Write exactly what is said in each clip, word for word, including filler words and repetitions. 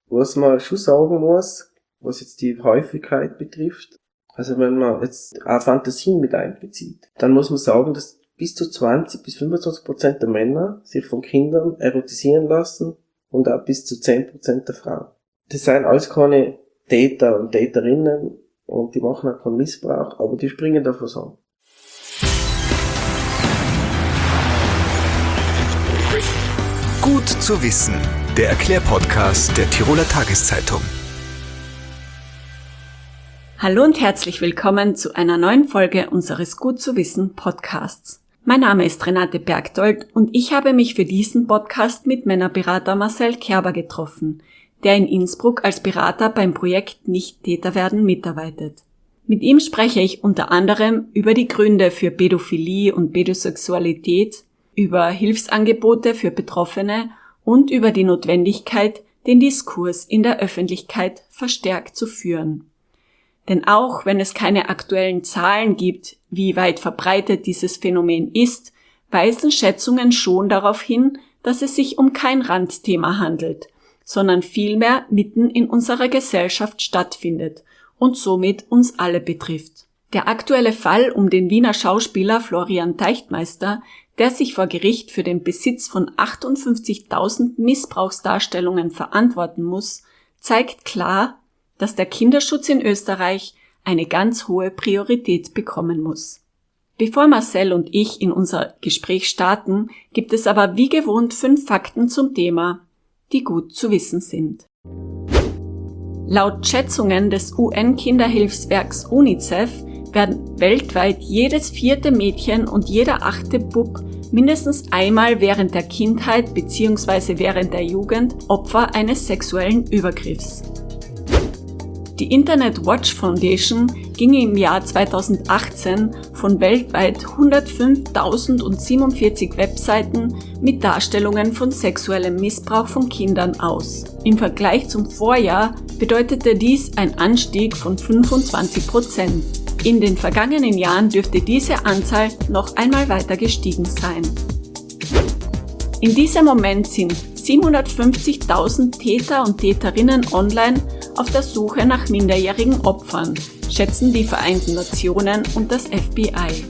Was man schon sagen muss, was jetzt die Häufigkeit betrifft, also wenn man jetzt auch Fantasien mit einbezieht, dann muss man sagen, dass bis zu zwanzig bis fünfundzwanzig Prozent der Männer sich von Kindern erotisieren lassen und auch bis zu zehn Prozent der Frauen. Das sind alles keine Täter und Täterinnen und die machen auch keinen Missbrauch, aber die springen davon an. Gut zu wissen, der Erklärpodcast der Tiroler Tageszeitung. Hallo und herzlich willkommen zu einer neuen Folge unseres Gut zu wissen Podcasts. Mein Name ist Renate Bergdold und ich habe mich für diesen Podcast mit Männerberater Marcel Kerber getroffen, der in Innsbruck als Berater beim Projekt Nicht Täter werden mitarbeitet. Mit ihm spreche ich unter anderem über die Gründe für Pädophilie und Pädosexualität, über Hilfsangebote für Betroffene und über die Notwendigkeit, den Diskurs in der Öffentlichkeit verstärkt zu führen. Denn auch wenn es keine aktuellen Zahlen gibt, wie weit verbreitet dieses Phänomen ist, weisen Schätzungen schon darauf hin, dass es sich um kein Randthema handelt, sondern vielmehr mitten in unserer Gesellschaft stattfindet und somit uns alle betrifft. Der aktuelle Fall um den Wiener Schauspieler Florian Teichtmeister, der sich vor Gericht für den Besitz von achtundfünfzigtausend Missbrauchsdarstellungen verantworten muss, zeigt klar, dass der Kinderschutz in Österreich eine ganz hohe Priorität bekommen muss. Bevor Marcel und ich in unser Gespräch starten, gibt es aber wie gewohnt fünf Fakten zum Thema, die gut zu wissen sind. Laut Schätzungen des U N-Kinderhilfswerks UNICEF werden weltweit jedes vierte Mädchen und jeder achte Bub mindestens einmal während der Kindheit bzw. während der Jugend Opfer eines sexuellen Übergriffs. Die Internet Watch Foundation ging im Jahr zweitausendachtzehn von weltweit hundertfünftausendsiebenundvierzig Webseiten mit Darstellungen von sexuellem Missbrauch von Kindern aus. Im Vergleich zum Vorjahr bedeutete dies ein Anstieg von fünfundzwanzig Prozent. In den vergangenen Jahren dürfte diese Anzahl noch einmal weiter gestiegen sein. In diesem Moment sind siebenhundertfünfzigtausend Täter und Täterinnen online auf der Suche nach minderjährigen Opfern, schätzen die Vereinten Nationen und das F B I.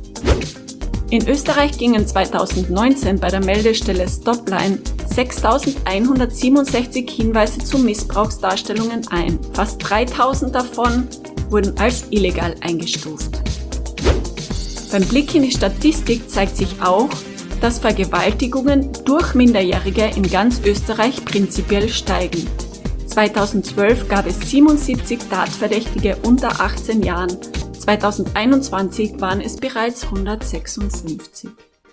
In Österreich gingen zweitausendneunzehn bei der Meldestelle Stopline sechstausendeinhundertsiebenundsechzig Hinweise zu Missbrauchsdarstellungen ein. Fast dreitausend davon wurden als illegal eingestuft. Beim Blick in die Statistik zeigt sich auch, dass Vergewaltigungen durch Minderjährige in ganz Österreich prinzipiell steigen. zweitausendzwölf gab es siebenundsiebzig Tatverdächtige unter achtzehn Jahren, zweitausendeinundzwanzig waren es bereits hundertsechsundfünfzig.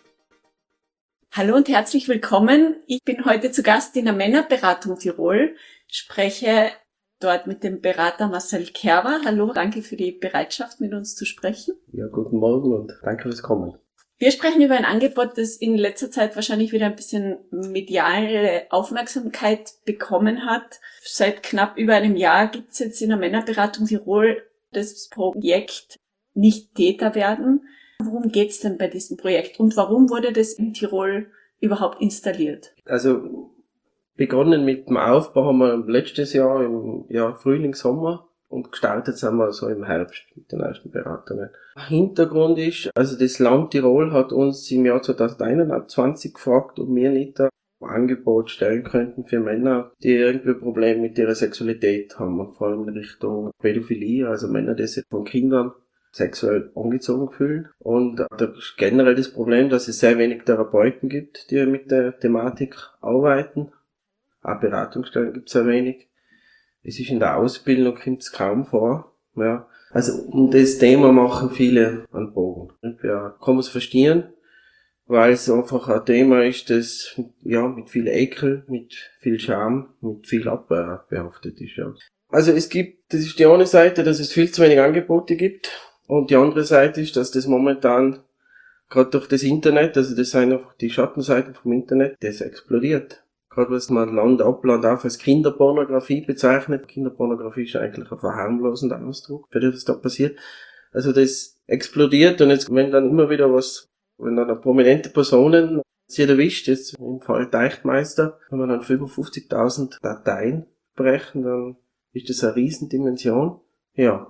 Hallo und herzlich willkommen. Ich bin heute zu Gast in der Männerberatung Tirol, spreche dort mit dem Berater Marcel Kerber. Hallo, danke für die Bereitschaft, mit uns zu sprechen. Ja, guten Morgen und danke fürs Kommen. Wir sprechen über ein Angebot, das in letzter Zeit wahrscheinlich wieder ein bisschen mediale Aufmerksamkeit bekommen hat. Seit knapp über einem Jahr gibt es jetzt in der Männerberatung Tirol das Projekt Nicht Täter werden. Worum geht's denn bei diesem Projekt und warum wurde das in Tirol überhaupt installiert? Also begonnen mit dem Aufbau haben wir letztes Jahr im ja, Frühling, Sommer und gestartet sind wir so im Herbst mit den ersten Beratungen. Hintergrund ist, also das Land Tirol hat uns im Jahr zweitausendeinundzwanzig gefragt, ob wir nicht ein Angebot stellen könnten für Männer, die irgendwie Probleme mit ihrer Sexualität haben, vor allem in Richtung Pädophilie, also Männer, die sich von Kindern sexuell angezogen fühlen. Und da ist generell das Problem, dass es sehr wenig Therapeuten gibt, die mit der Thematik arbeiten. Auch Beratungsstellen gibt es sehr wenig. Es ist in der Ausbildung, kommt es kaum vor. Ja. Also um das Thema machen viele einen Bogen. Ja, kann man es verstehen, weil es einfach ein Thema ist, das ja mit viel Ekel, mit viel Scham, mit viel Abwehr behaftet ist. Ja. Also es gibt, das ist die eine Seite, dass es viel zu wenig Angebote gibt. Und die andere Seite ist, dass das momentan, gerade durch das Internet, also das sind einfach die Schattenseiten vom Internet, das explodiert. Gerade was man Land ab, Land auf als Kinderpornografie bezeichnet. Kinderpornografie ist eigentlich ein verharmlosender Ausdruck, für das was da passiert. Also das explodiert und jetzt, wenn dann immer wieder was, wenn dann eine prominente Personen sie erwischt, jetzt im Fall Teichtmeister, haben wir dann fünfundfünfzigtausend Dateien aufbrechen, dann ist das eine Riesendimension. Ja.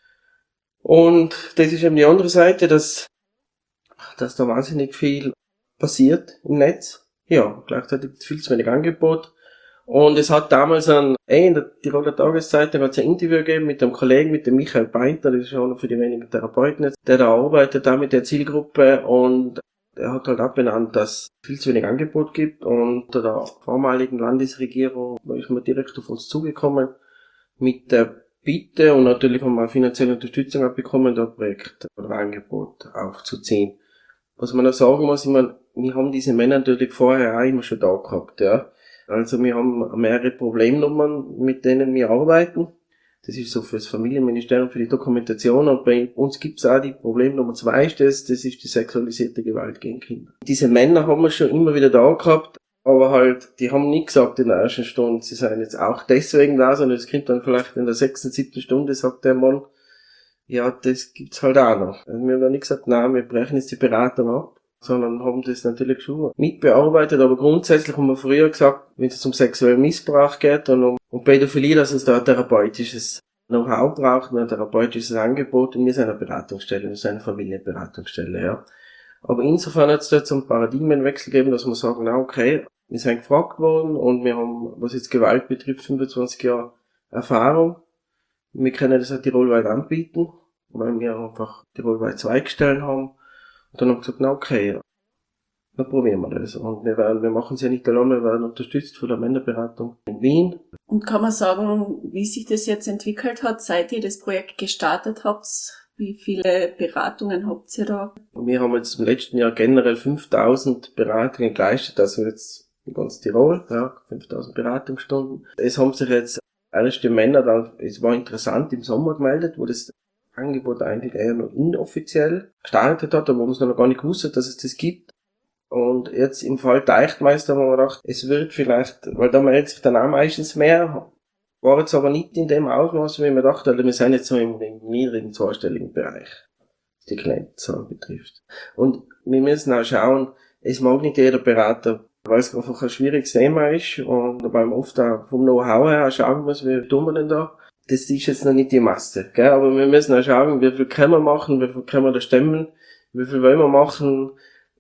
Und das ist eben die andere Seite, dass, dass da wahnsinnig viel passiert im Netz. Ja, gleichzeitig viel zu wenig Angebot. Und es hat damals ein, eh in der Tiroler Tageszeitung hat es ein Interview gegeben mit einem Kollegen, mit dem Michael Beinter, das ist einer für die wenigen Therapeuten jetzt, der da arbeitet, da mit der Zielgruppe, und er hat halt auch benannt, dass es viel zu wenig Angebot gibt, und unter der vormaligen Landesregierung ist man direkt auf uns zugekommen mit der Bitte, und natürlich haben wir finanzielle Unterstützung auch bekommen, da Projekt oder Angebot aufzuziehen. Was man auch sagen muss, ich meine, wir haben diese Männer natürlich vorher auch immer schon da gehabt, ja. Also wir haben mehrere Problemnummern, mit denen wir arbeiten. Das ist so für das Familienministerium, für die Dokumentation, und bei uns gibt's auch die Problemnummer zwei, ist das, das ist die sexualisierte Gewalt gegen Kinder. Diese Männer haben wir schon immer wieder da gehabt, aber halt, die haben nie gesagt in der ersten Stunde, sie seien jetzt auch deswegen da, sondern es kommt dann vielleicht in der sechsten, siebten Stunde, sagt der Mann, ja, das gibt's halt auch noch. Also wir haben ja nicht gesagt, nein, wir brechen jetzt die Beratung ab, sondern haben das natürlich schon mitbearbeitet, aber grundsätzlich haben wir früher gesagt, wenn es um sexuellen Missbrauch geht und um, um Pädophilie, dass es da ein therapeutisches Know-how braucht, ein therapeutisches Angebot, und wir sind eine Beratungsstelle, wir sind eine Familienberatungsstelle, ja. Aber insofern hat es da jetzt einen Paradigmenwechsel gegeben, dass wir sagen, na okay, wir sind gefragt worden und wir haben, was jetzt Gewalt betrifft, fünfundzwanzig Jahre Erfahrung. Wir können das auch tirolweit anbieten, weil wir einfach tirolweit Zweigstellen haben. Und dann haben wir gesagt, na okay, dann probieren wir das. Und wir werden, wir machen es ja nicht allein, wir werden unterstützt von der Männerberatung in Wien. Und kann man sagen, wie sich das jetzt entwickelt hat, seit ihr das Projekt gestartet habt? Wie viele Beratungen habt ihr da? Wir haben jetzt im letzten Jahr generell fünftausend Beratungen geleistet, also jetzt in ganz Tirol, ja, fünftausend Beratungsstunden. Es haben sich jetzt erste Männer dann, es war interessant, im Sommer gemeldet, wo das Angebot eigentlich eher noch inoffiziell gestartet hat, aber wo man es noch gar nicht gewusst hat, dass es das gibt. Und jetzt im Fall Deichtmeister haben wir gedacht, es wird vielleicht, weil da meldet sich dann auch meistens mehr, war jetzt aber nicht in dem Ausmaß, wie man dachte, also wir sind jetzt so im, im niedrigen zweistelligen Bereich, was die Klientenzahl betrifft. Und wir müssen auch schauen, es mag nicht jeder Berater, weil es einfach ein schwieriges Thema ist und weil man oft auch vom Know-how her schauen muss, wie tun wir denn da. Das ist jetzt noch nicht die Masse, gell? Aber wir müssen auch schauen, wie viel können wir machen, wie viel können wir da stemmen, wie viel wollen wir machen.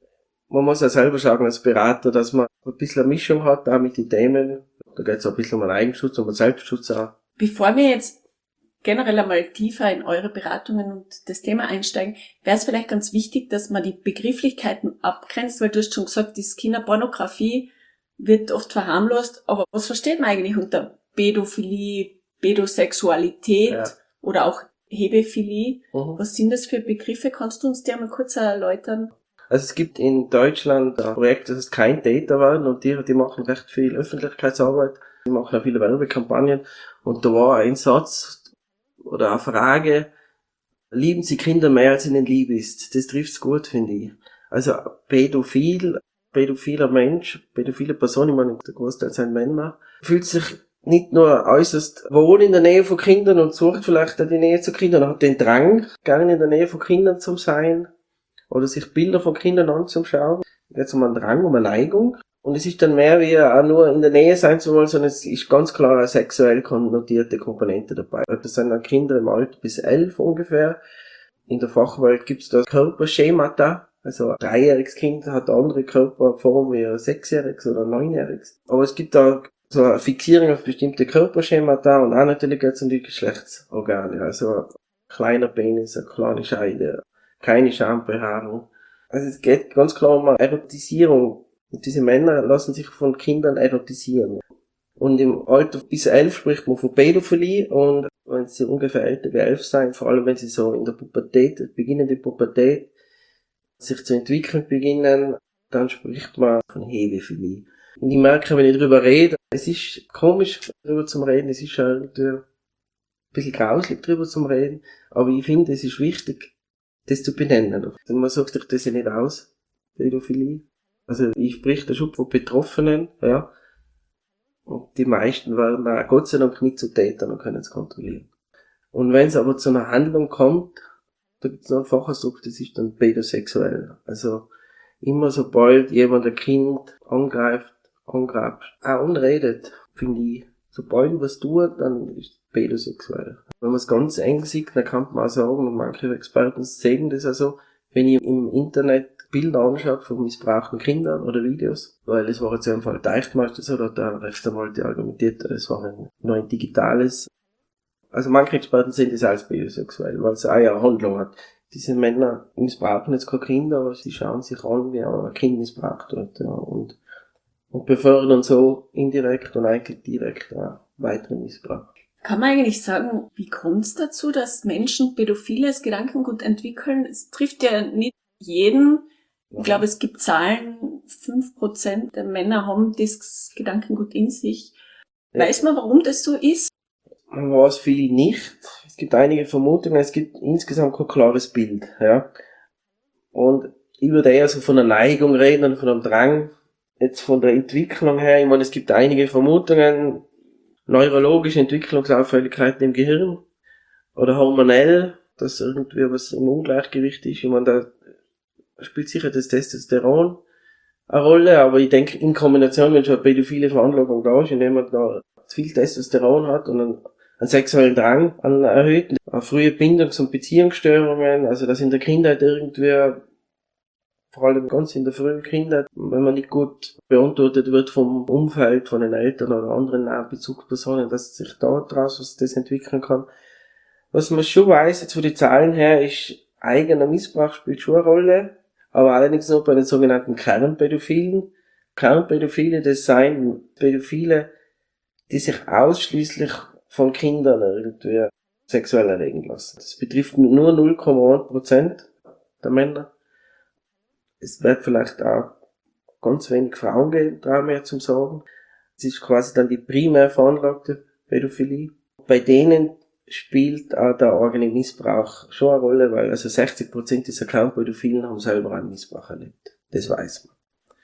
Man muss ja selber schauen als Berater, dass man ein bisschen eine Mischung hat, auch mit den Themen. Da geht es auch ein bisschen um den Eigenschutz, um den Selbstschutz auch. Bevor wir jetzt generell einmal tiefer in eure Beratungen und das Thema einsteigen, wäre es vielleicht ganz wichtig, dass man die Begrifflichkeiten abgrenzt, weil du hast schon gesagt, das Kinderpornografie wird oft verharmlost, aber was versteht man eigentlich unter Pädophilie, Pädosexualität ja. oder auch Hebephilie? Mhm. Was sind das für Begriffe? Kannst du uns die einmal kurz erläutern? Also es gibt in Deutschland ein Projekt, das heißt Kein Täter werden, und die, die machen recht viel Öffentlichkeitsarbeit, die machen auch viele Werbekampagnen, und da war ein Satz oder eine Frage, lieben Sie Kinder mehr, als ihnen lieb ist? Das trifft's gut, finde ich. Also pädophil, pädophiler Mensch, pädophile Person, ich meine, der Großteil sind Männer, fühlt sich nicht nur äußerst wohl in der Nähe von Kindern und sucht vielleicht auch die Nähe zu Kindern, hat den Drang, gerne in der Nähe von Kindern zu sein oder sich Bilder von Kindern anzuschauen. Da geht es um einen Drang, um eine Neigung. Und es ist dann mehr wie auch nur in der Nähe sein zu wollen, sondern es ist ganz klar eine sexuell konnotierte Komponente dabei. Das sind dann Kinder im Alter bis elf ungefähr. In der Fachwelt gibt es da Körperschemata. Also ein dreijähriges Kind hat eine andere Körperform wie ein sechsjähriges oder ein neunjähriges. Aber es gibt da so eine Fixierung auf bestimmte Körperschemata und auch natürlich geht es um die Geschlechtsorgane. Also ein kleiner Penis, eine kleine Scheide, keine Schambehaarung. Also es geht ganz klar um eine Erotisierung. Und diese Männer lassen sich von Kindern erotisieren. Und im Alter bis elf spricht man von Pädophilie, und wenn sie ungefähr älter wie elf sein, vor allem wenn sie so in der Pubertät, beginnende Pubertät, sich zu entwickeln beginnen, dann spricht man von Hebephilie. Und ich merke, wenn ich darüber rede, es ist komisch darüber zu reden, es ist schon ein bisschen grauslich darüber zu reden, aber ich finde, es ist wichtig, das zu benennen. Man sagt sich das ja nicht aus, Pädophilie. Also ich spreche da schon von Betroffenen, ja. Und die meisten werden auch Gott sei Dank nicht zu Tätern und können es kontrollieren. Und wenn es aber zu einer Handlung kommt, da gibt es noch einen Fachausdruck, das ist dann pädosexuell. Also immer sobald jemand ein Kind angreift, angreift, auch unredet, finde ich, sobald was tut, dann ist es pädosexuell. Wenn man es ganz eng sieht, dann kann man auch sagen, und manche Experten sehen das auch so, wenn ich im Internet Bilder anschaue von missbrauchten Kindern oder Videos, weil es war jetzt im Fall Deichtmeister so, da hat der Rechtsanwalt argumentiert, es war ein, nur ein digitales. Also manche Experten sehen das als pädosexuell, weil es auch eine Handlung hat. Diese Männer missbrauchen jetzt keine Kinder, aber sie schauen sich an, wie ein Kind missbraucht wird, ja, und, und befördern so indirekt und eigentlich direkt auch weiteren Missbrauch. Kann man eigentlich sagen, wie kommt es dazu, dass Menschen pädophiles Gedankengut entwickeln? Es trifft ja nicht jeden. Ich glaube, es gibt Zahlen, fünf Prozent der Männer haben das Gedankengut in sich. Ja. Weiß man, warum das so ist? Man weiß viel nicht. Es gibt einige Vermutungen, es gibt insgesamt kein klares Bild. Ja. Und ich würde eher so von einer Neigung reden und von einem Drang. Jetzt von der Entwicklung her, ich meine, es gibt einige Vermutungen, neurologische Entwicklungsauffälligkeiten im Gehirn oder hormonell, dass irgendwie was im Ungleichgewicht ist. Ich meine, da spielt sicher das Testosteron eine Rolle, aber ich denke, in Kombination, wenn schon eine pädophile Veranlagung da ist, indem man da zu viel Testosteron hat und einen, einen sexuellen Drang, einen erhöhten, eine frühe Bindungs- und Beziehungsstörungen, also dass in der Kindheit irgendwie, vor allem ganz in der frühen Kindheit, wenn man nicht gut beantwortet wird vom Umfeld, von den Eltern oder anderen nahen Bezugspersonen, dass sich da draus was das entwickeln kann. Was man schon weiß, jetzt von den Zahlen her, ist, eigener Missbrauch spielt schon eine Rolle, aber allerdings nur bei den sogenannten Kernpädophilen. Kernpädophile, das seien Pädophile, die sich ausschließlich von Kindern irgendwie sexuell erregen lassen. Das betrifft nur null Komma eins Prozent der Männer. Es wird vielleicht auch ganz wenig Frauen geben, da mehr zum Sagen. Es ist quasi dann die primär veranlagte Pädophilie. Bei denen spielt auch der eigene Missbrauch schon eine Rolle, weil also sechzig Prozent dieser Kernpädophilen haben selber einen Missbrauch erlebt. Das weiß man.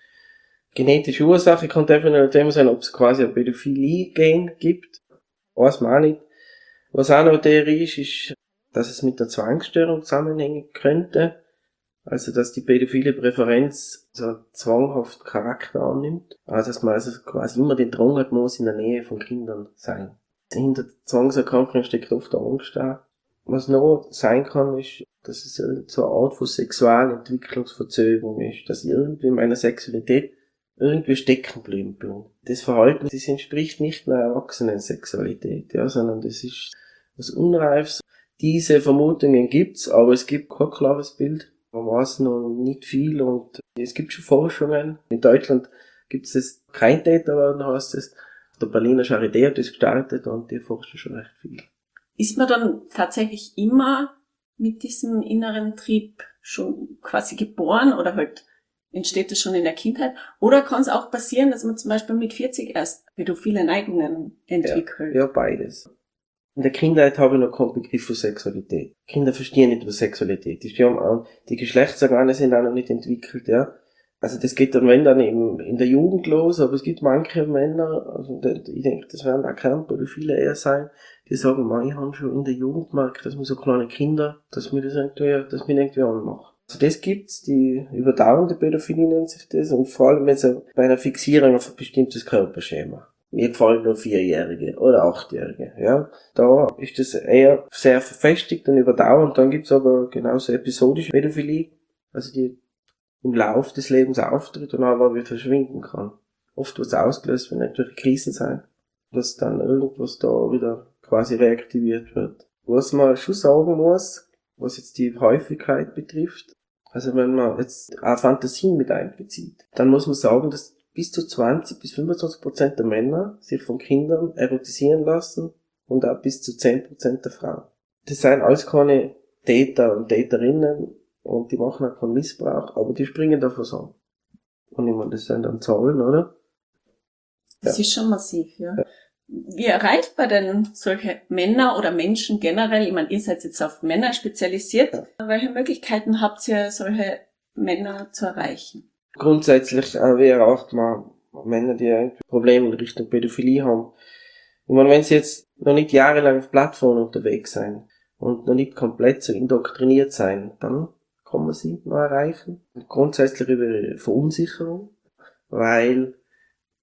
Genetische Ursache kann definitiv ein Thema sein, ob es quasi ein Pädophilie-Gen gibt. Weiß man auch nicht. Was auch noch eine Theorie ist, ist, dass es mit der Zwangsstörung zusammenhängen könnte. Also, dass die pädophile Präferenz so einen zwanghaften Charakter annimmt. Also, dass man also quasi immer den Drang hat, muss in der Nähe von Kindern sein. Hinter der Zwangserkrankung steckt oft Angst auch. Was noch sein kann, ist, dass es so eine Art von Sexualentwicklungsverzögerung ist, dass ich irgendwie in meiner Sexualität irgendwie stecken bleiben bin. Das Verhalten, das entspricht nicht einer Erwachsenen-Sexualität, ja, sondern das ist was Unreifes. Diese Vermutungen gibt's, aber es gibt kein klares Bild. Man weiß noch nicht viel und es gibt schon Forschungen. In Deutschland gibt es das kein Täter werden, heißt es. Der Berliner Charité hat das gestartet und die forschen schon recht viel. Ist man dann tatsächlich immer mit diesem inneren Trieb schon quasi geboren oder halt entsteht das schon in der Kindheit? Oder kann es auch passieren, dass man zum Beispiel mit vierzig erst pädophile Neigungen entwickelt? Ja, ja, beides. In der Kindheit habe ich noch keinen Begriff von Sexualität. Kinder verstehen nicht, was Sexualität ist. Die haben auch, die Geschlechtsorgane sind auch noch nicht entwickelt, ja. Also das geht dann, wenn dann eben in der Jugend los, aber es gibt manche Männer, also ich denke, das werden auch Kernpädophile eher sein, die sagen, man, ich habe schon in der Jugend gemerkt, dass mir so kleine Kinder, dass mir das irgendwie, dass mir irgendwie anmacht. Also das gibt's, die überdauernde Pädophilie nennt sich das, und vor allem wenn es bei einer Fixierung auf ein bestimmtes Körperschema. Mir gefallen nur Vierjährige oder Achtjährige, ja. Da ist das eher sehr verfestigt und überdauernd. Dann gibt's aber genauso episodische Pädophilie, also die im Lauf des Lebens auftritt und aber wieder verschwinden kann. Oft wird es ausgelöst, wenn irgendwelche Krisen sein, dass dann irgendwas da wieder quasi reaktiviert wird. Was man schon sagen muss, was jetzt die Häufigkeit betrifft, also wenn man jetzt auch Fantasien mit einbezieht, dann muss man sagen, dass bis zu zwanzig bis fünfundzwanzig Prozent der Männer sich von Kindern erotisieren lassen und auch bis zu zehn Prozent der Frauen. Das sind alles keine Täter und Täterinnen und die machen auch keinen Missbrauch, aber die springen davon an. Und ich meine, das sind dann Zahlen, oder? Das ja. ist schon massiv, ja. ja. Wie erreicht man denn solche Männer oder Menschen generell? Ich meine, ihr seid jetzt auf Männer spezialisiert. Ja. Welche Möglichkeiten habt ihr, solche Männer zu erreichen? Grundsätzlich äh, wie erreicht man Männer, die irgendwie Probleme in Richtung Pädophilie haben. Ich meine, wenn sie jetzt noch nicht jahrelang auf Plattformen unterwegs sein und noch nicht komplett so indoktriniert sein, dann kann man sie noch erreichen. Grundsätzlich über Verunsicherung, weil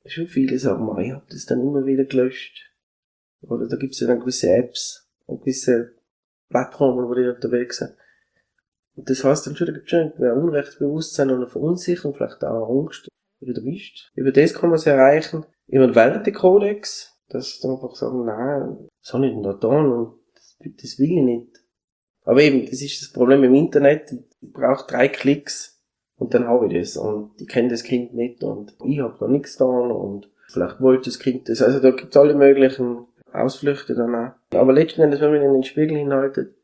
Schon viele sagen, ich habe das dann immer wieder gelöscht. Oder da gibt's ja dann gewisse Apps und gewisse Plattformen, wo die unterwegs sind. Und das heisst dann schon, da gibt's schon ein Unrechtsbewusstsein und eine Verunsicherung, vielleicht auch eine Angst, wieder erwischt. Über das kann man es erreichen. Über den Wertekodex, dass sie einfach sagen, nein, das habe ich denn da getan und das, das will ich nicht. Aber eben, das ist das Problem im Internet, ich brauche drei Klicks und dann habe ich das. Und ich kenne das Kind nicht und ich habe da nichts getan und vielleicht wollte das Kind das. Also da gibt's alle möglichen Ausflüchte dann auch. Aber letzten Endes, wenn man ihnen den Spiegel hinhaltet,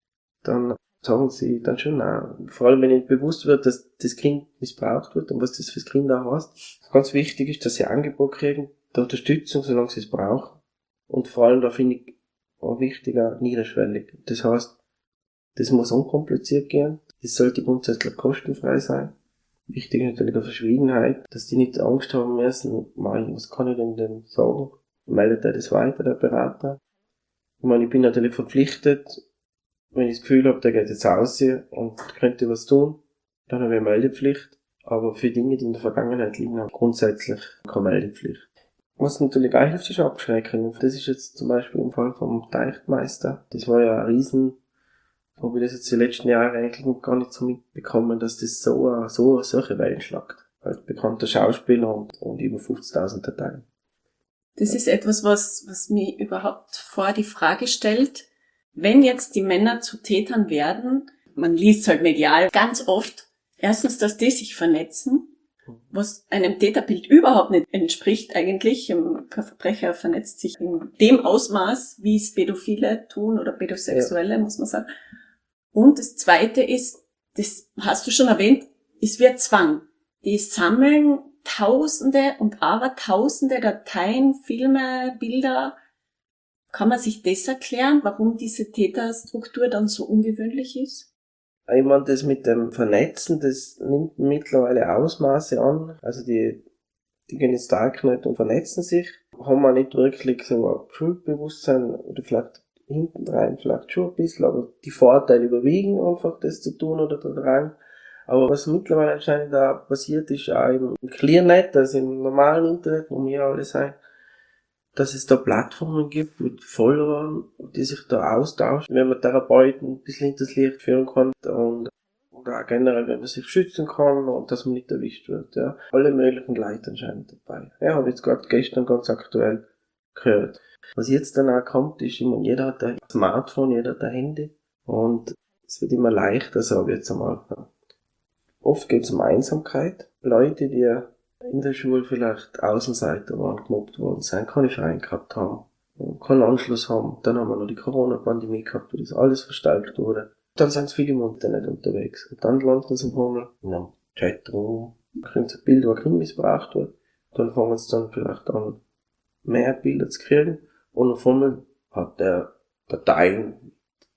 dann sagen sie dann schon nein. Vor allem, wenn ihnen bewusst wird, dass das Kind missbraucht wird und was das fürs Kind auch heißt. Ganz wichtig ist, dass sie Angebot kriegen, der Unterstützung, solange sie es brauchen. Und vor allem, da finde ich auch wichtiger, niederschwellig. Das heißt, das muss unkompliziert gehen. Das sollte grundsätzlich kostenfrei sein. Wichtig ist natürlich eine Verschwiegenheit, dass die nicht Angst haben müssen, was kann ich denn denn sagen? Meldet er das weiter, der Berater? Ich meine, ich bin natürlich verpflichtet, wenn ich das Gefühl habe, der geht jetzt raus und könnte was tun, dann habe ich eine Meldepflicht. Aber für Dinge, die in der Vergangenheit liegen, habe ich grundsätzlich keine Meldepflicht. Was natürlich auch hilft, ist Abschrecken. Das ist jetzt zum Beispiel im Fall vom Teichtmeister. Das war ja ein Riesen, so habe ich das jetzt die letzten Jahre eigentlich gar nicht so mitbekommen, dass das so, so solche Wellen schlagt. Als bekannter Schauspieler und, und über fünfzigtausend Dateien. Das ist etwas, was, was mir überhaupt vor die Frage stellt, wenn jetzt die Männer zu Tätern werden, man liest halt medial ganz oft, erstens, dass die sich vernetzen, was einem Täterbild überhaupt nicht entspricht eigentlich. Ein Verbrecher vernetzt sich in dem Ausmaß, wie es Pädophile tun oder Pädosexuelle, ja, muss man sagen. Und das Zweite ist, das hast du schon erwähnt, es wird Zwang. Die sammeln Tausende und Abertausende Dateien, Filme, Bilder. Kann man sich das erklären, warum diese Täterstruktur dann so ungewöhnlich ist? Ich meine, das mit dem Vernetzen, das nimmt mittlerweile Ausmaße an. Also die, die gehen ins Darknet und vernetzen sich. Haben wir nicht wirklich so ein Schuldbewusstsein oder vielleicht hinten rein, vielleicht schon ein bisschen, aber die Vorteile überwiegen einfach, das zu tun oder da rein. Aber was mittlerweile anscheinend da passiert ist, auch im Clearnet, also im normalen Internet, wo wir alle sein, dass es da Plattformen gibt mit Followern, die sich da austauschen, wenn man Therapeuten ein bisschen hinters Licht führen kann und oder auch generell, wenn man sich schützen kann und dass man nicht erwischt wird. Ja. Alle möglichen Leute anscheinend dabei. Ja, habe ich jetzt gerade gestern ganz aktuell gehört. Was jetzt dann auch kommt, ist immer, jeder hat ein Smartphone, jeder hat ein Handy und es wird immer leichter, sage ich jetzt einmal. Oft geht es um Einsamkeit. Leute, die in der Schule vielleicht Außenseiter waren, gemobbt worden sind, keine Verein gehabt haben, keinen Anschluss haben. Dann haben wir noch die Corona-Pandemie gehabt, wo das alles verstärkt wurde. Dann sind viele im Internet unterwegs. Und dann landen sie mal in einem Chatroom, kriegen sie Bilder, wo Kind missbraucht wird. Dann fangen sie dann vielleicht an, mehr Bilder zu kriegen. Und auf einmal hat der Dateien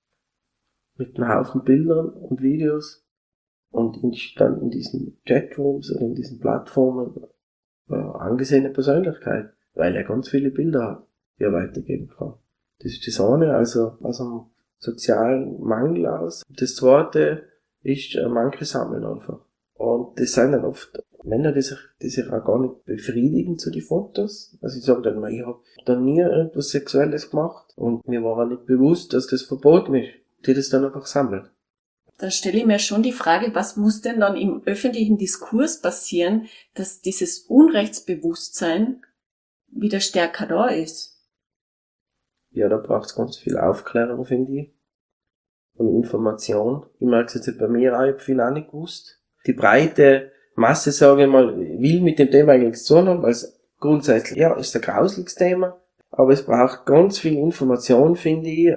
mit einem Haufen Bildern und Videos. Und dann in diesen Chatrooms oder in diesen Plattformen äh, angesehene Persönlichkeit, weil er ganz viele Bilder hat, die er weitergeben kann. Das ist das eine, also aus einem sozialen Mangel aus. Das zweite ist, äh, manche sammeln einfach. Und das sind dann oft Männer, die sich, die sich auch gar nicht befriedigen zu den Fotos. Also ich sage dann mal, ich habe da nie irgendwas Sexuelles gemacht und mir war auch nicht bewusst, dass das verboten ist, die das dann einfach sammeln. Da stelle ich mir schon die Frage, was muss denn dann im öffentlichen Diskurs passieren, dass dieses Unrechtsbewusstsein wieder stärker da ist? Ja, da braucht es ganz viel Aufklärung, finde ich. Und Information. Ich merke es jetzt bei mir auch, ich habe viel auch nicht gewusst. Die breite Masse, sage ich mal, will mit dem Thema eigentlich zu tun haben, weil es grundsätzlich, ja, ist ein grausliches Thema. Aber es braucht ganz viel Information, finde ich.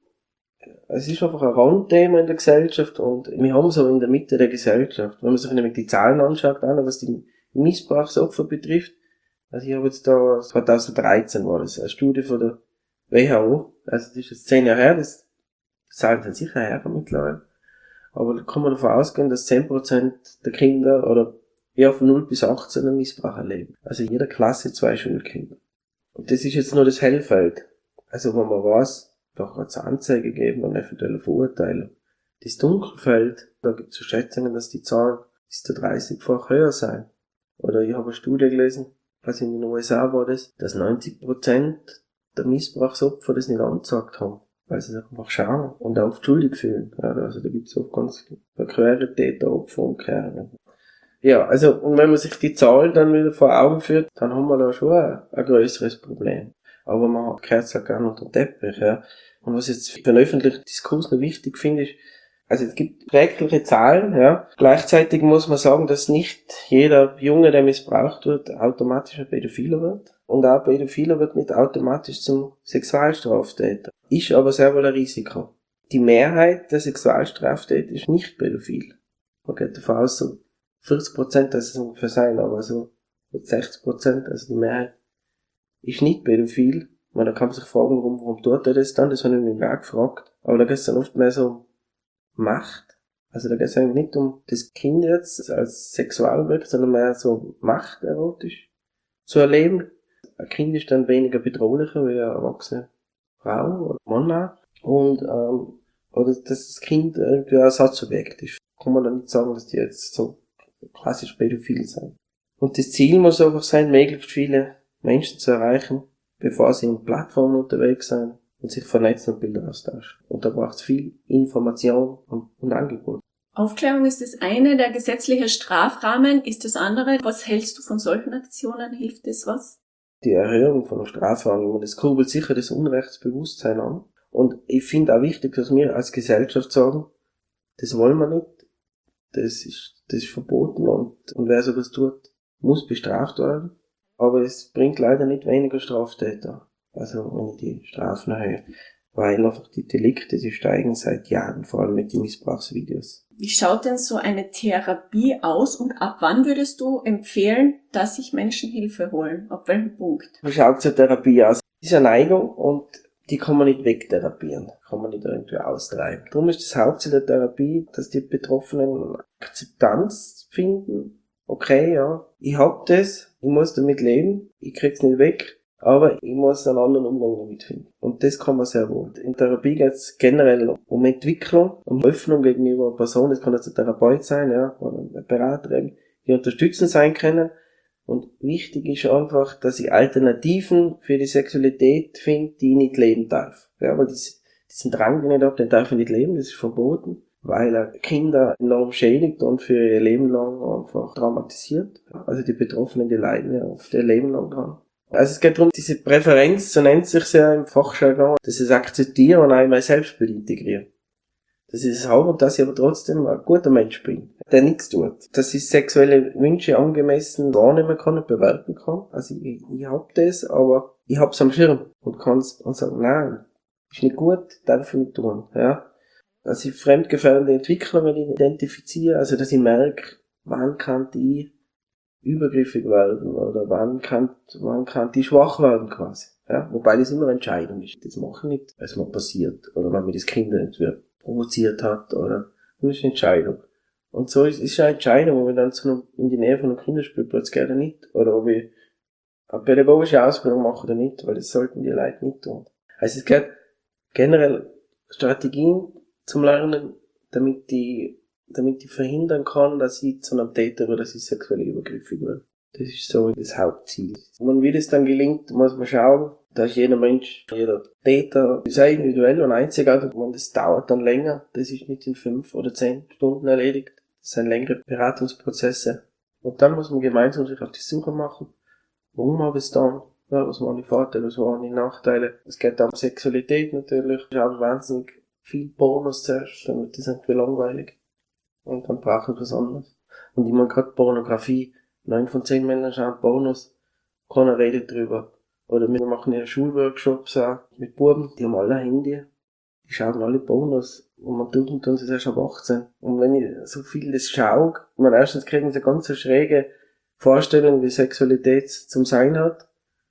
Es ist einfach ein Randthema in der Gesellschaft und wir haben so in der Mitte der Gesellschaft. Wenn man sich nämlich die Zahlen anschaut, auch was die Missbrauchsopfer betrifft. Also ich habe jetzt da, zweitausenddreizehn war das, eine Studie von der W H O. Also das ist jetzt zehn Jahre her, das Zahlen sind sicher her mittlerweile. Aber da kann man davon ausgehen, dass zehn Prozent der Kinder oder eher von null bis achtzehn einen Missbrauch erleben. Also in jeder Klasse zwei Schulkinder. Und das ist jetzt nur das Hellfeld. Also wenn man weiß, da hat es Anzeige gegeben und eventuelle Verurteilung. Das Dunkelfeld, da gibt es so Schätzungen, dass die Zahlen bis zu dreißigfach höher sein. Oder ich habe eine Studie gelesen, also in den U S A war das, dass neunzig Prozent der Missbrauchsopfer das nicht angezeigt haben, weil sie sich einfach schauen und auch schuldig fühlen. Ja, also da gibt es auch ganz verquere Täter, Opfer und Kerle. Ja, also, und wenn man sich die Zahlen dann wieder vor Augen führt, dann haben wir da schon ein, ein größeres Problem. Aber man kehrt es ja gerne unter den Teppich, ja. Und was jetzt für den öffentlichen Diskurs noch wichtig finde, ist, also es gibt schreckliche Zahlen, ja. Gleichzeitig muss man sagen, dass nicht jeder Junge, der missbraucht wird, automatisch ein Pädophiler wird. Und auch ein Pädophiler wird nicht automatisch zum Sexualstraftäter. Ist aber sehr wohl ein Risiko. Die Mehrheit der Sexualstraftäter ist nicht pädophil. Man geht davon aus, so vierzig Prozent, dass es ungefähr sein, aber so sechzig Prozent, also die Mehrheit, ist nicht pädophil. Man, da kann man sich fragen, warum, warum tut er das dann? Das habe ich mich auch gefragt. Aber da geht es dann oft mehr so um Macht. Also da geht es eigentlich nicht um das Kind jetzt als Sexualobjekt, sondern mehr so Macht erotisch zu erleben. Ein Kind ist dann weniger bedrohlicher wie eine erwachsene Frau oder Mann auch. Und, ähm, oder dass das Kind irgendwie ein Ersatzobjekt ist. Kann man dann nicht sagen, dass die jetzt so klassisch pädophil sind. Und das Ziel muss einfach sein, möglichst viele Menschen zu erreichen, bevor sie in Plattformen unterwegs sind und sich vernetzen und Bilder austauschen. Und da braucht es viel Information und, und Angebot. Aufklärung ist das eine, der gesetzliche Strafrahmen ist das andere. Was hältst du von solchen Aktionen? Hilft das was? Die Erhöhung von der Strafrahmen, das kurbelt sicher das Unrechtsbewusstsein an. Und ich finde auch wichtig, dass wir als Gesellschaft sagen, das wollen wir nicht, das ist, das ist verboten und, und wer sowas tut, muss bestraft werden. Aber es bringt leider nicht weniger Straftäter, also wenn ich die Strafen erhöhe, weil einfach die Delikte, die steigen seit Jahren, vor allem mit den Missbrauchsvideos. Wie schaut denn so eine Therapie aus und ab wann würdest du empfehlen, dass sich Menschen Hilfe holen? Ab welchem Punkt? Wie schaut so eine Therapie aus? Das ist eine Neigung und die kann man nicht wegtherapieren, kann man nicht irgendwie austreiben. Darum ist das Hauptziel der Therapie, dass die Betroffenen Akzeptanz finden. Okay, ja, ich hab das, ich muss damit leben, ich krieg's nicht weg, aber ich muss einen anderen Umgang damit finden. Und das kann man sehr wohl. In Therapie geht's generell um Entwicklung, um Öffnung gegenüber einer Person, das kann jetzt ein Therapeut sein, ja, oder eine Beraterin, die unterstützend sein können. Und wichtig ist einfach, dass ich Alternativen für die Sexualität finde, die ich nicht leben darf. Ja, weil dies, diesen Drang, den ich habe, den darf ich nicht leben, das ist verboten, weil er Kinder enorm schädigt und für ihr Leben lang einfach traumatisiert. Also die Betroffenen, die leiden ja oft ihr Leben lang dran. Also es geht darum, diese Präferenz, so nennt sich ja im Fachjargon, dass ich es akzeptiere und auch in mein Selbstbild integriere. Dass ich es habe und dass ich aber trotzdem ein guter Mensch bin, der nichts tut. Dass ich sexuelle Wünsche angemessen wahrnehmen kann und bewerten kann. Also ich, ich hab das, aber ich hab's am Schirm und kann's und sagen, nein, ist nicht gut, darf ich nicht tun, ja. Dass ich fremdgefährdende Entwicklungen identifiziere, also dass ich merke, wann kann die übergriffig werden oder wann kann, wann kann die schwach werden quasi, ja. Wobei das immer eine Entscheidung ist. Das mache ich nicht, weil es mal passiert oder wenn mir das Kind entwirft. provoziert hat, oder, das ist eine Entscheidung. Und so ist, ist eine Entscheidung, ob ich dann zu einem, in die Nähe von einem Kinderspielplatz gehe oder nicht, oder ob ich eine pädagogische Ausbildung mache oder nicht, weil das sollten die Leute nicht tun. Also es gibt generell Strategien zum Lernen, damit die, damit ich verhindern kann, dass ich zu einem Täter oder dass ich sexuell übergriffig werde. Das ist so das Hauptziel. Und wie das dann gelingt, muss man schauen. Da ist jeder Mensch, jeder Täter sehr individuell und einzigartig. Und das dauert dann länger. Das ist nicht in fünf oder zehn Stunden erledigt. Das sind längere Beratungsprozesse. Und dann muss man gemeinsam sich auf die Suche machen. Warum habe ich es dann? Ja, was waren die Vorteile, was waren die Nachteile? Es geht um Sexualität natürlich. Ich habe wahnsinnig viel Pornos zuerst, dann wird das irgendwie langweilig. Und dann brauche ich was anderes. Und ich meine gerade Pornografie. Neun von zehn Männern schauen Pornos. Keiner redet drüber. Oder wir machen ja Schulworkshops auch mit Buben, die haben alle ein Handy, die schauen alle Pornos und man tut und tun sie erst ab achtzehn. Und wenn ich so viel das schaue, man erstens kriegen sie eine ganz schräge Vorstellung, wie Sexualität zum Sein hat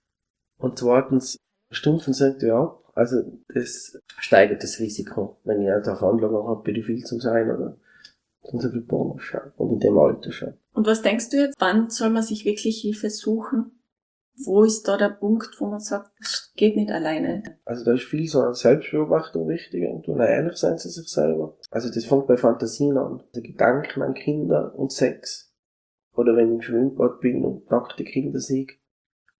und zweitens stumpfen sie irgendwie ab. Also das steigert das Risiko, wenn ich halt auf Anlagen habe, pädophil zu sein oder dann so viel Pornos schauen und in dem Alter schauen. Und was denkst du jetzt, wann soll man sich wirklich Hilfe suchen? Wo ist da der Punkt, wo man sagt, das geht nicht alleine? Also da ist viel so eine Selbstbeobachtung wichtig und ehrlich sein zu sich selber. Also das fängt bei Fantasien an. Also Gedanken an Kinder und Sex. Oder wenn ich im Schwimmbad bin und nackte Kinder sehe.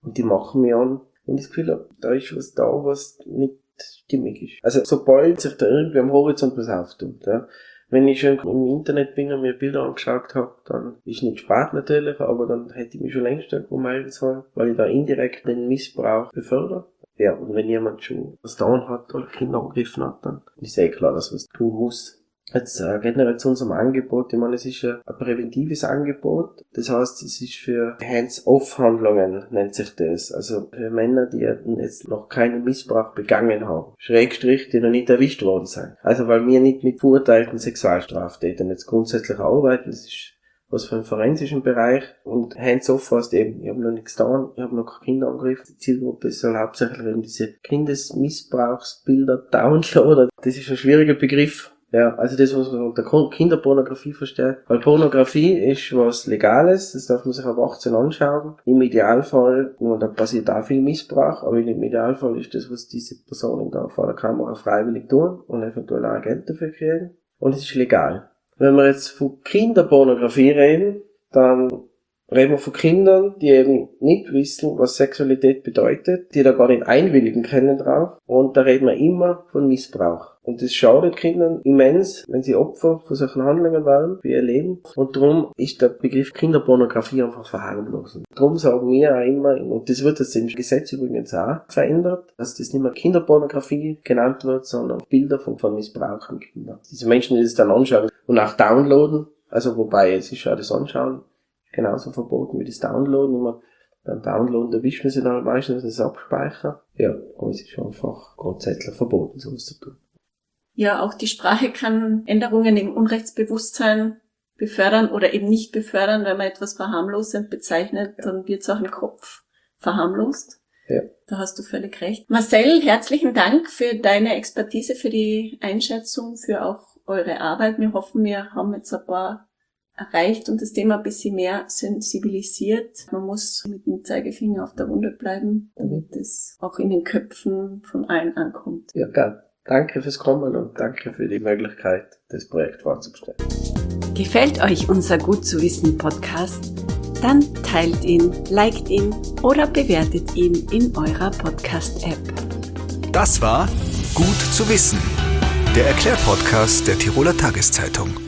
Und die machen mich an, wenn ich das Gefühl habe, da ist was da, was nicht stimmig ist. Also sobald sich da irgendwie am Horizont was auftut, ja. Wenn ich schon im Internet bin und mir Bilder angeschaut habe, dann ist nicht spät natürlich, aber dann hätte ich mich schon längst irgendwo melden sollen, weil ich da indirekt den Missbrauch befördere. Ja, und wenn jemand schon was getan hat oder Kinder angegriffen hat, dann ist eh klar, dass was tun muss. Jetzt äh, reden wir zu unserem Angebot. Ich meine, es ist ein, ein präventives Angebot. Das heißt, es ist für Hands-off-Handlungen, nennt sich das. Also für Männer, die jetzt noch keinen Missbrauch begangen haben. Schrägstrich, die noch nicht erwischt worden sind. Also weil wir nicht mit verurteilten Sexualstraftätern jetzt grundsätzlich arbeiten. Das ist was für einen forensischen Bereich. Und Hands-off heißt eben, ich habe noch nichts getan, ich habe noch keine Kinder angegriffen. Die Zielgruppe soll hauptsächlich eben diese Kindesmissbrauchsbilder downloaden. Das ist ein schwieriger Begriff. Ja, also das, was man unter Kinderpornografie versteht. Weil Pornografie ist was Legales, das darf man sich ab achtzehn anschauen. Im Idealfall, und da passiert auch viel Missbrauch, aber im Idealfall ist das, was diese Personen da vor der Kamera freiwillig tun und eventuell auch Geld dafür kriegen. Und es ist legal. Wenn wir jetzt von Kinderpornografie reden, dann reden wir von Kindern, die eben nicht wissen, was Sexualität bedeutet, die da gar nicht einwilligen können drauf. Und da reden wir immer von Missbrauch. Und das schadet Kindern immens, wenn sie Opfer von solchen Handlungen werden, für ihr Leben. Und darum ist der Begriff Kinderpornografie einfach verharmlosend. Darum sagen wir auch immer, und das wird jetzt im Gesetz übrigens auch verändert, dass das nicht mehr Kinderpornografie genannt wird, sondern Bilder von, von Missbrauch an Kindern. Diese Menschen, die das dann anschauen und auch downloaden, also wobei, es ist ja das Anschauen genauso verboten wie das Downloaden. Immer beim Downloaden erwischt man sich dann meistens das Abspeichern. Ja, aber es ist einfach grundsätzlich verboten, sowas zu tun. Ja, auch die Sprache kann Änderungen im Unrechtsbewusstsein befördern oder eben nicht befördern. Wenn man etwas verharmlosend bezeichnet, dann wird es auch im Kopf verharmlost. Ja. Da hast du völlig recht. Marcel, herzlichen Dank für deine Expertise, für die Einschätzung, für auch eure Arbeit. Wir hoffen, wir haben jetzt ein paar erreicht und das Thema ein bisschen mehr sensibilisiert. Man muss mit dem Zeigefinger auf der Wunde bleiben, damit es auch in den Köpfen von allen ankommt. Ja, gern. Danke fürs Kommen und danke für die Möglichkeit, das Projekt vorzustellen. Gefällt euch unser Gut zu wissen Podcast? Dann teilt ihn, liked ihn oder bewertet ihn in eurer Podcast-App. Das war Gut zu wissen, der Erklärpodcast der Tiroler Tageszeitung.